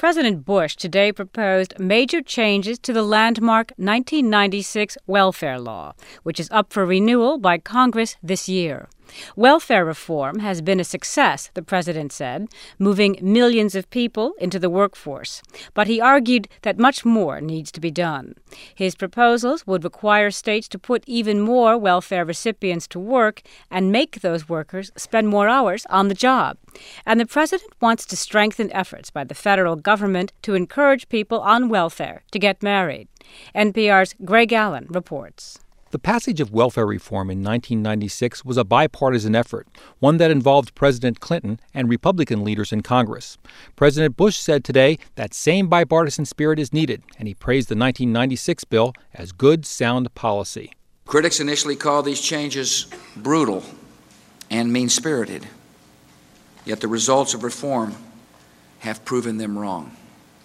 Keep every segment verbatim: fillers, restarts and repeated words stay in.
President Bush today proposed major changes to the landmark nineteen ninety-six welfare law, which is up for renewal by Congress this year. Welfare reform has been a success, the president said, moving millions of people into the workforce. But he argued that much more needs to be done. His proposals would require states to put even more welfare recipients to work and make those workers spend more hours on the job. And the president wants to strengthen efforts by the federal government to encourage people on welfare to get married. N P R's Greg Allen reports. The passage of welfare reform in nineteen ninety-six was a bipartisan effort, one that involved President Clinton and Republican leaders in Congress. President Bush said today that same bipartisan spirit is needed, and he praised the nineteen ninety-six bill as good, sound policy. Critics initially called these changes brutal and mean-spirited, yet the results of reform have proven them wrong.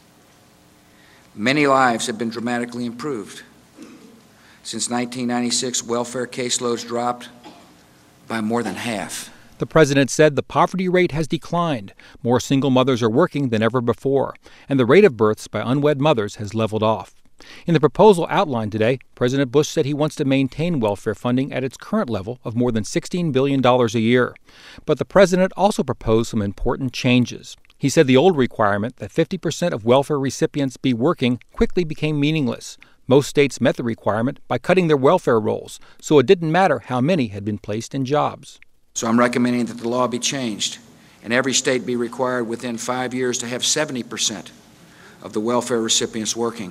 Many lives have been dramatically improved. Since nineteen ninety-six, welfare caseloads dropped by more than half. The president said the poverty rate has declined. More single mothers are working than ever before, and the rate of births by unwed mothers has leveled off. In the proposal outlined today, President Bush said he wants to maintain welfare funding at its current level of more than sixteen billion dollars a year. But the president also proposed some important changes. He said the old requirement that fifty percent of welfare recipients be working quickly became meaningless. Most states met the requirement by cutting their welfare rolls, so it didn't matter how many had been placed in jobs. So I'm recommending that the law be changed and every state be required within five years to have seventy percent of the welfare recipients working,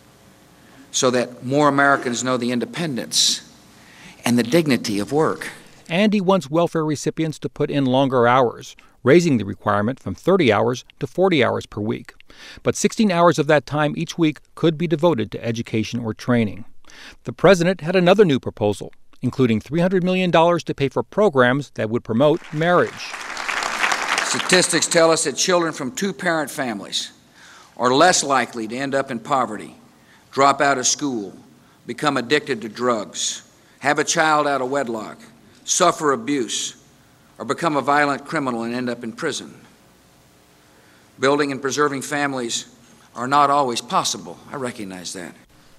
so that more Americans know the independence and the dignity of work. And he wants welfare recipients to put in longer hours, raising the requirement from thirty hours to forty hours per week. But sixteen hours of that time each week could be devoted to education or training. The president had another new proposal, including three hundred million dollars to pay for programs that would promote marriage. Statistics tell us that children from two-parent families are less likely to end up in poverty, drop out of school, become addicted to drugs, have a child out of wedlock, suffer abuse, or become a violent criminal and end up in prison. Building and preserving families are not always possible. I recognize that.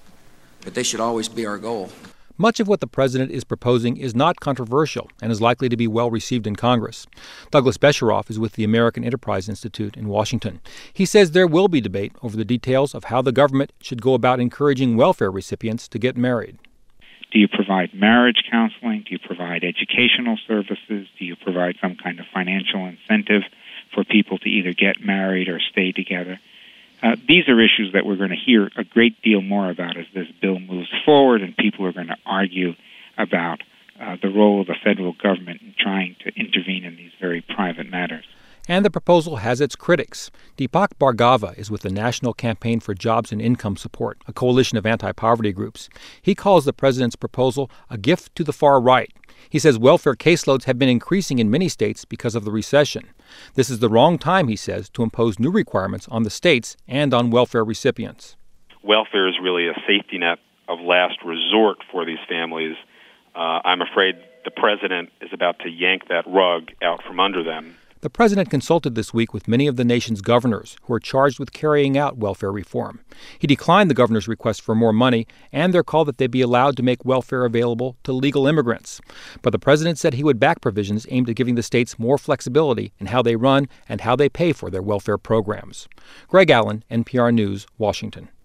But they should always be our goal. Much of what the president is proposing is not controversial and is likely to be well received in Congress. Douglas Besheroff is with the American Enterprise Institute in Washington. He says there will be debate over the details of how the government should go about encouraging welfare recipients to get married. Do you provide marriage counseling? Do you provide educational services? Do you provide some kind of financial incentive for people to either get married or stay together? Uh, these are issues that we're going to hear a great deal more about as this bill moves forward, and people are going to argue about uh, the role of the federal government in trying to intervene in these very private matters. And the proposal has its critics. Deepak Bhargava is with the National Campaign for Jobs and Income Support, a coalition of anti-poverty groups. He calls the president's proposal a gift to the far right. He says welfare caseloads have been increasing in many states because of the recession. This is the wrong time, he says, to impose new requirements on the states and on welfare recipients. Welfare is really a safety net of last resort for these families. Uh, I'm afraid the president is about to yank that rug out from under them. The president consulted this week with many of the nation's governors who are charged with carrying out welfare reform. He declined the governor's request for more money and their call that they be allowed to make welfare available to legal immigrants. But the president said he would back provisions aimed at giving the states more flexibility in how they run and how they pay for their welfare programs. Greg Allen, N P R News, Washington.